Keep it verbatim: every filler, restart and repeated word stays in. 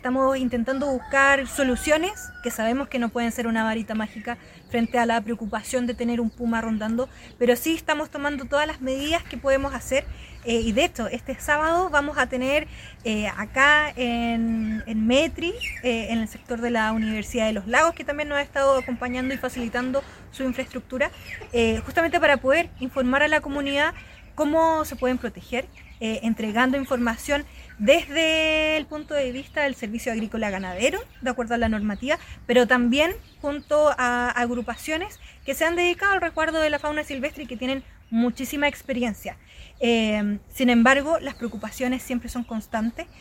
Estamos intentando buscar soluciones que sabemos que no pueden ser una varita mágica frente a la preocupación de tener un puma rondando, pero sí estamos tomando todas las medidas que podemos hacer eh, y de hecho este sábado vamos a tener eh, acá en, en Metri, eh, en el sector de la Universidad de los Lagos, que también nos ha estado acompañando y facilitando su infraestructura, eh, justamente para poder informar a la comunidad cómo se pueden proteger, eh, entregando información desde el punto de vista del servicio agrícola ganadero, de acuerdo a la normativa, pero también junto a agrupaciones que se han dedicado al resguardo de la fauna silvestre y que tienen muchísima experiencia. Eh, sin embargo, las preocupaciones siempre son constantes